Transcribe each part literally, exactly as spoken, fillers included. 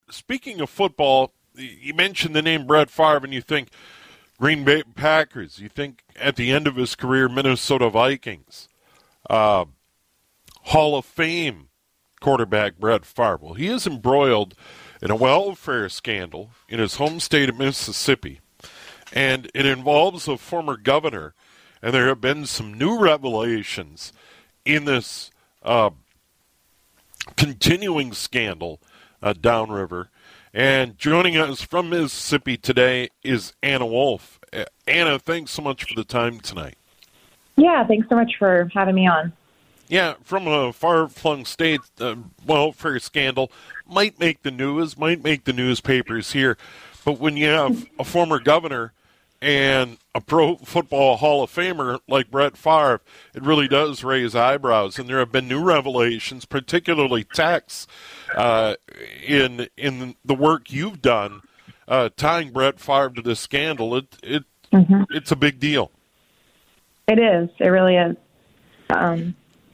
speaking of football, you mentioned the name Brett Favre, and you think Green Bay Packers. You think at the end of his career, Minnesota Vikings. Uh, Hall of Fame quarterback Brett Favre. Well, he is embroiled in a welfare scandal in his home state of Mississippi, and it involves a former governor, and there have been some new revelations in this uh, continuing scandal uh, downriver. And joining us from Mississippi today is Anna Wolf. Uh, Anna, thanks so much for the time tonight. Yeah, thanks so much for having me on. Yeah, from a far-flung state, uh, welfare scandal might make the news, might make the newspapers here. But when you have a former governor and a Pro Football Hall of Famer like Brett Favre, it really does raise eyebrows. And there have been new revelations, particularly texts, uh, in in the work you've done, uh, tying Brett Favre to this scandal. It it mm-hmm. It's a big deal. It is. It really is. Um,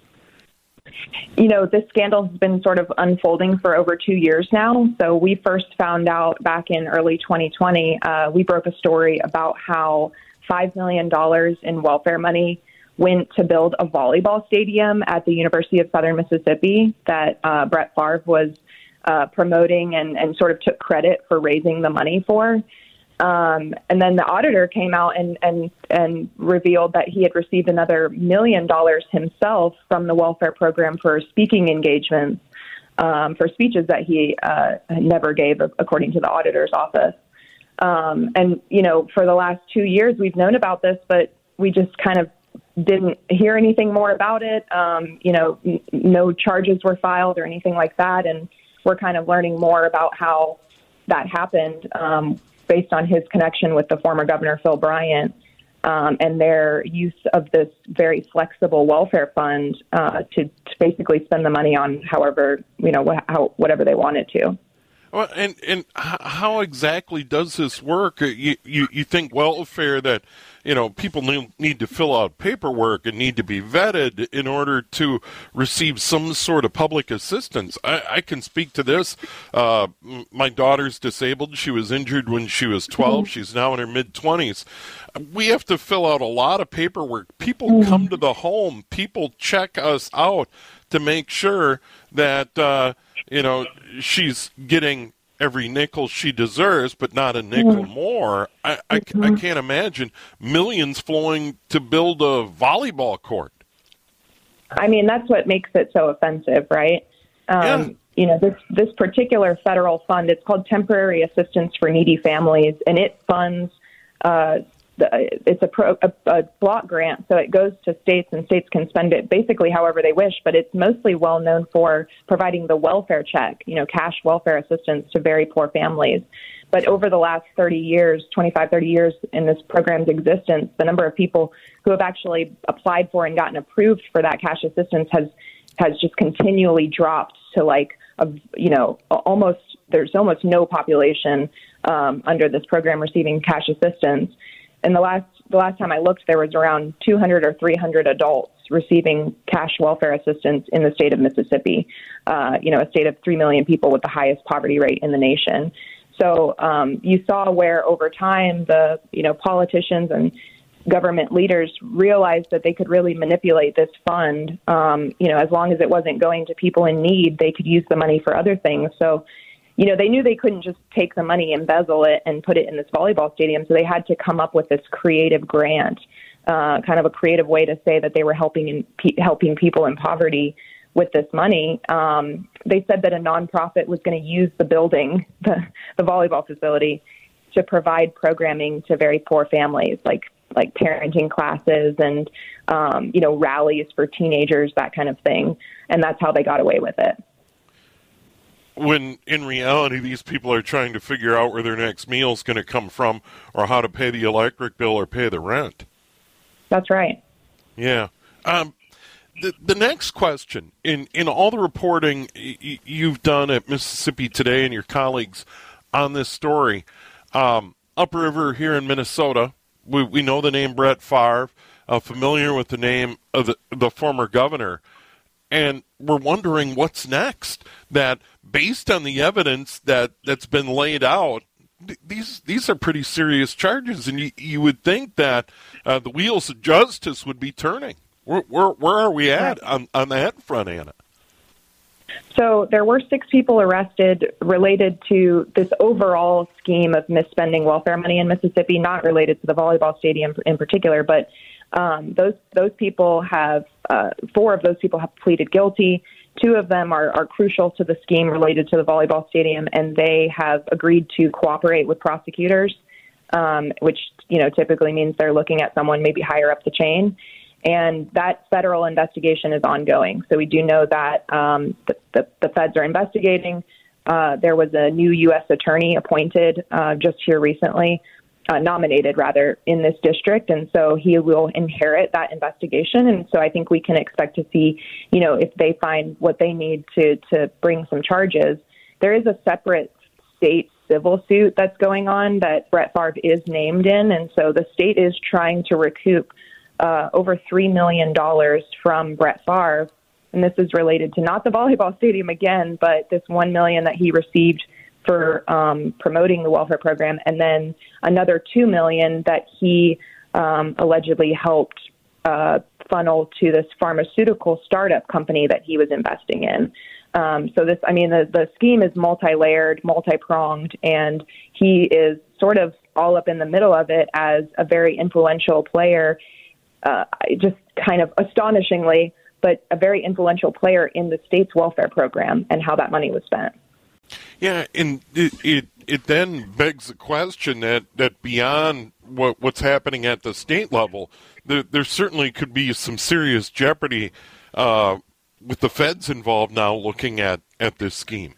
you know, this scandal has been sort of unfolding for over two years now. So we first found out back in early twenty twenty. Uh, we broke a story about how five million dollars in welfare money went to build a volleyball stadium at the University of Southern Mississippi that uh, Brett Favre was uh, promoting and, and sort of took credit for raising the money for. Um, and then the auditor came out and, and, and revealed that he had received another million dollars himself from the welfare program for speaking engagements, um, for speeches that he uh, never gave, according to the auditor's office. Um, and, you know, for the last two years, we've known about this, but we just kind of didn't hear anything more about it. Um, you know, n- no charges were filed or anything like that. And we're kind of learning more about how that happened, um, based on his connection with the former governor, Phil Bryant, um, and their use of this very flexible welfare fund uh, to, to basically spend the money on however, you know, wh- how, whatever they wanted to. Well, and and how exactly does this work? You, you you think welfare that, you know, people need to fill out paperwork and need to be vetted in order to receive some sort of public assistance. I, I can speak to this. Uh, my daughter's disabled. She was injured when she was twelve. Mm-hmm. She's now in her mid-twenties. We have to fill out a lot of paperwork. People mm-hmm. come to the home. People check us out to make sure that, uh, you know, she's getting every nickel she deserves, but not a nickel mm-hmm. more. I, I, mm-hmm. I can't imagine millions flowing to build a volleyball court. I mean, that's what makes it so offensive, right? Um, yeah. You know, this, this particular federal fund, it's called Temporary Assistance for Needy Families, and it funds uh, The, it's a, pro, a, a block grant, so it goes to states, and states can spend it basically however they wish, but it's mostly well known for providing the welfare check, you know, cash welfare assistance to very poor families. But over the last thirty years, twenty-five, thirty years in this program's existence, the number of people who have actually applied for and gotten approved for that cash assistance has has just continually dropped to like, a, you know, almost, there's almost no population um, under this program receiving cash assistance. And the last the last time I looked, there was around two hundred or three hundred adults receiving cash welfare assistance in the state of Mississippi, uh, you know, a state of three million people with the highest poverty rate in the nation. So um, you saw where over time the, you know, politicians and government leaders realized that they could really manipulate this fund. Um, you know, as long as it wasn't going to people in need, they could use the money for other things. So, you know, they knew they couldn't just take the money, embezzle it, and put it in this volleyball stadium. So they had to come up with this creative grant, uh, kind of a creative way to say that they were helping in, pe- helping people in poverty with this money. Um, they said that a nonprofit was going to use the building, the, the volleyball facility, to provide programming to very poor families, like like parenting classes and, um, you know, rallies for teenagers, that kind of thing. And that's how they got away with it. When in reality, these people are trying to figure out where their next meal is going to come from or how to pay the electric bill or pay the rent. That's right. Yeah. Um, the, the next question, in, in all the reporting y- you've done at Mississippi Today and your colleagues on this story, um, upriver here in Minnesota, we, we know the name Brett Favre, uh, familiar with the name of the, the former governor. and we're wondering what's next. That based on the evidence that, that's been laid out, th- these these are pretty serious charges, and you, you would think that uh, the wheels of justice would be turning. Where, where, where are we at on, on that front, Anna? So there were six people arrested related to this overall scheme of misspending welfare money in Mississippi, not related to the volleyball stadium in particular, but um, those those people have, uh, four of those people have pleaded guilty. Two of them are, are crucial to the scheme related to the volleyball stadium, and they have agreed to cooperate with prosecutors, um, which, you know, typically means they're looking at someone maybe higher up the chain. And that federal investigation is ongoing. So we do know that um, the, the, the feds are investigating. Uh, there was a new U S attorney appointed uh, just here recently, uh, nominated rather, in this district. And so he will inherit that investigation. And so I think we can expect to see, you know, if they find what they need to, to bring some charges. There is a separate state civil suit that's going on that Brett Favre is named in. And so the state is trying to recoup Uh, over three million dollars from Brett Favre. And this is related to not the volleyball stadium again, but this one million dollars that he received for um, promoting the welfare program, and then another two million dollars that he um, allegedly helped uh, funnel to this pharmaceutical startup company that he was investing in. Um, so this, I mean, the, the scheme is multi-layered, multi-pronged, and he is sort of all up in the middle of it as a very influential player. Uh, just kind of astonishingly, but a very influential player in the state's welfare program and how that money was spent. Yeah, and it it, it then begs the question that, that beyond what, what's happening at the state level, there, there certainly could be some serious jeopardy uh, with the feds involved now looking at, at this scheme.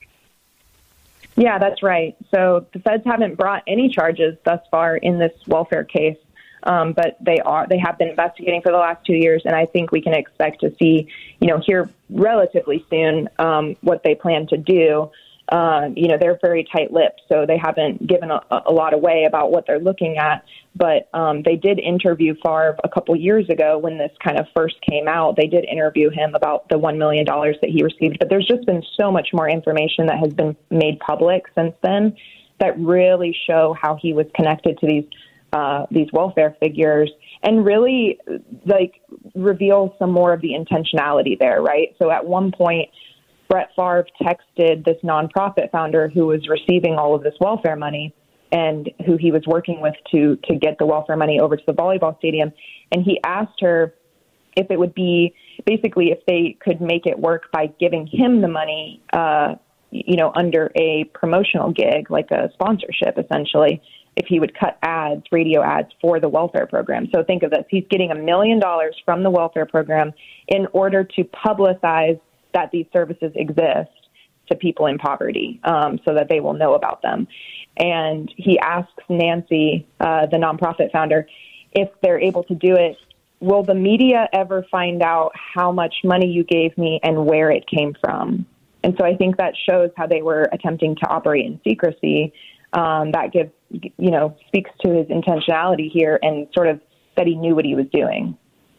Yeah, that's right. So the feds haven't brought any charges thus far in this welfare case. Um, but they are they have been investigating for the last two years, and I think we can expect to see, you know, here relatively soon um, what they plan to do. Uh, you know, they're very tight-lipped, so they haven't given a, a lot away about what they're looking at. But um, they did interview Favre a couple years ago when this kind of first came out. They did interview him about the one million dollars that he received. But there's just been so much more information that has been made public since then that really show how he was connected to these Uh, these welfare figures, and really like reveal some more of the intentionality there, right? So at one point, Brett Favre texted this nonprofit founder who was receiving all of this welfare money and who he was working with to to get the welfare money over to the volleyball stadium. And he asked her if it would be basically if they could make it work by giving him the money, uh, you know, under a promotional gig, like a sponsorship, essentially, if he would cut ads, radio ads for the welfare program. So think of this. He's getting a million dollars from the welfare program in order to publicize that these services exist to people in poverty, um, so that they will know about them. And he asks Nancy, uh, the nonprofit founder, if they're able to do it, will the media ever find out how much money you gave me and where it came from? And so I think that shows how they were attempting to operate in secrecy. Um, that gives, you know, speaks to his intentionality here and sort of that he knew what he was doing.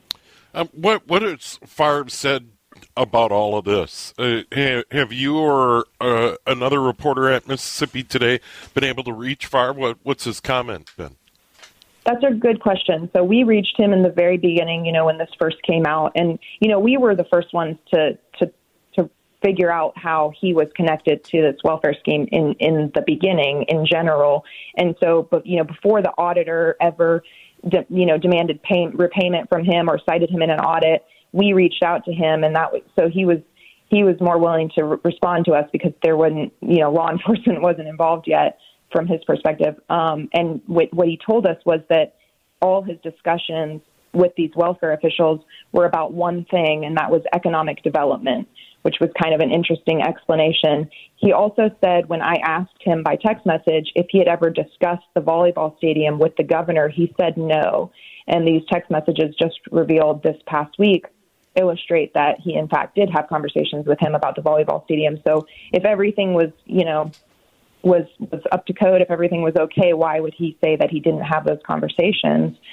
Um, what what has Favre said about all of this? Uh, have, have you or uh, another reporter at Mississippi Today been able to reach Favre? What, what's his comment been? That's a good question. So we reached him in the very beginning, you know, when this first came out. And, you know, we were the first ones to to figure out how he was connected to this welfare scheme in, in the beginning in general. And so, but, you know, before the auditor ever, de, you know, demanded pay, repayment from him or cited him in an audit, we reached out to him. And that was, so he was, he was more willing to re- respond to us because there wasn't, you know, law enforcement wasn't involved yet from his perspective. Um, and what, what he told us was that all his discussions with these welfare officials were about one thing, and that was economic development, which was kind of an interesting explanation. He also said when I asked him by text message if he had ever discussed the volleyball stadium with the governor, he said no. And these text messages just revealed this past week illustrate that he, in fact, did have conversations with him about the volleyball stadium. So if everything was, you know, was, was up to code, if everything was okay, why would he say that he didn't have those conversations?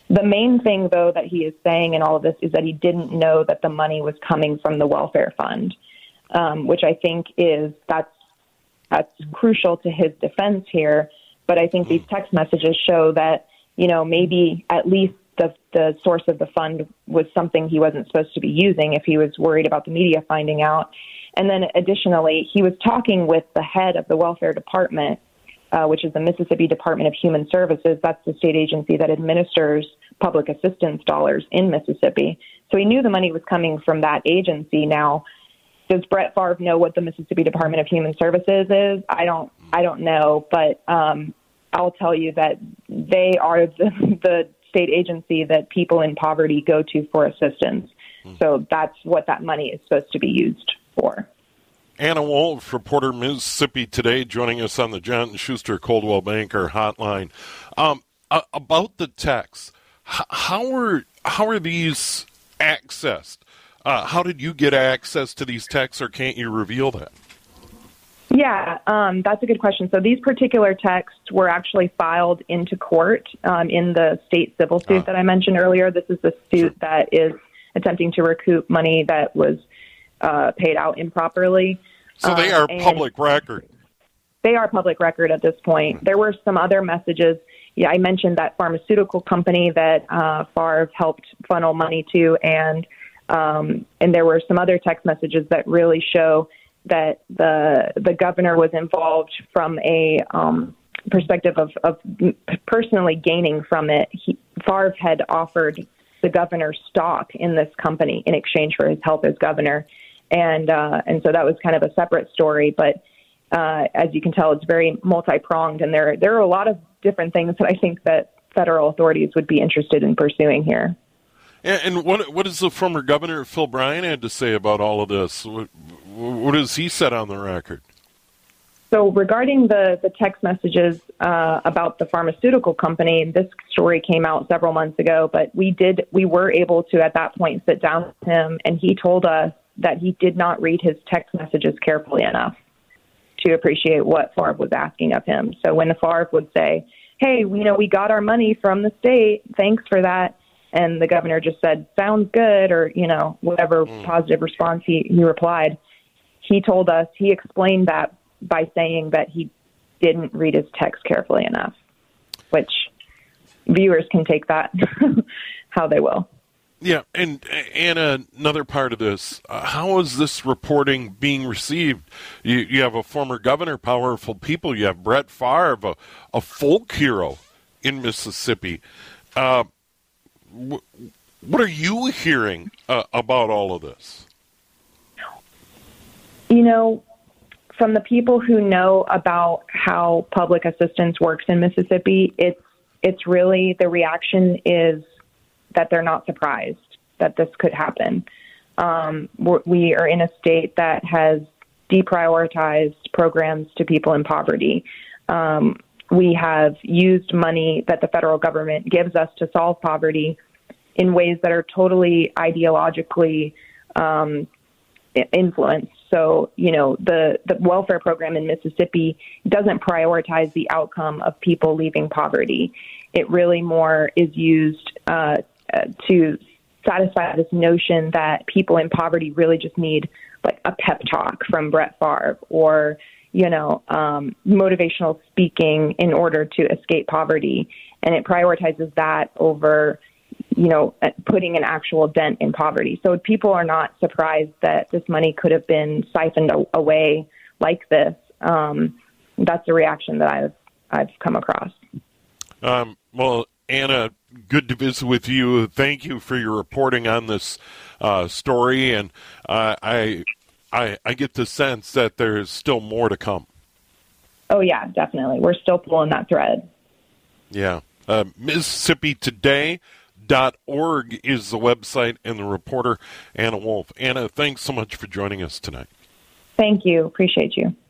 The main thing, though, that he is saying in all of this is that he didn't know that the money was coming from the welfare fund, um, which I think is that's that's crucial to his defense here. But I think these text messages show that, you know, maybe at least the the source of the fund was something he wasn't supposed to be using if he was worried about the media finding out. And then additionally, he was talking with the head of the welfare department, uh, which is the Mississippi Department of Human Services. That's the state agency that administers public assistance dollars in Mississippi. So he knew the money was coming from that agency. Now, does Brett Favre know what the Mississippi Department of Human Services is? I don't, I don't know, but um, I'll tell you that they are the, the state agency that people in poverty go to for assistance. So that's what that money is supposed to be used for. Anna Wolf, reporter, Mississippi Today, joining us on the John Schuster Coldwell Banker Hotline. Um, uh, about the texts, h- how are how are these accessed? Uh, how did you get access to these texts, or can't you reveal that? Yeah, um, that's a good question. So these particular texts were actually filed into court um, in the state civil suit uh, that I mentioned earlier. This is the suit sure. that is attempting to recoup money that was uh, paid out improperly. So they are uh, public record. They are public record at this point. There were some other messages. Yeah, I mentioned that pharmaceutical company that uh, Favre helped funnel money to, and um, and there were some other text messages that really show that the the governor was involved from a um, perspective of, of personally gaining from it. He, Favre had offered the governor stock in this company in exchange for his help as governor. And uh, and so that was kind of a separate story. But uh, as you can tell, it's very multi-pronged. And there, there are a lot of different things that I think that federal authorities would be interested in pursuing here. And, and what what does the former governor, Phil Bryant, had to say about all of this? What, what has he said on the record? So regarding the, the text messages uh, about the pharmaceutical company, this story came out several months ago, but we did we were able to at that point sit down with him, and he told us that he did not read his text messages carefully enough to appreciate what Favre was asking of him. So when the Favre would say, hey, you know, we got our money from the state, thanks for that, and the governor just said, sounds good, or, you know, whatever mm. positive response he, he replied, he told us, he explained that by saying that he didn't read his text carefully enough, which viewers can take that how they will. Yeah, and Anna, another part of this, uh, how is this reporting being received? You, you have a former governor, powerful people. You have Brett Favre, a, a folk hero in Mississippi. Uh, wh- what are you hearing uh, about all of this? You know, from the people who know about how public assistance works in Mississippi, it's it's really, the reaction is that they're not surprised that this could happen. Um, we are in a state that has deprioritized programs to people in poverty. Um, we have used money that the federal government gives us to solve poverty in ways that are totally ideologically um, influenced. So, you know, the, the welfare program in Mississippi doesn't prioritize the outcome of people leaving poverty. It really more is used uh, to satisfy this notion that people in poverty really just need like a pep talk from Brett Favre, or, you know, um, motivational speaking in order to escape poverty. And it prioritizes that over, you know, putting an actual dent in poverty. So people are not surprised that this money could have been siphoned away like this. Um, that's the reaction that I've I've come across. Um, well, Anna, good to visit with you. Thank you for your reporting on this uh, story, and uh, I, I I get the sense that there's still more to come. Oh yeah, definitely. We're still pulling that thread. Yeah, uh, Mississippi Today dot org is the website, and the reporter Anna Wolf. Anna, thanks so much for joining us tonight. Thank you. Appreciate you.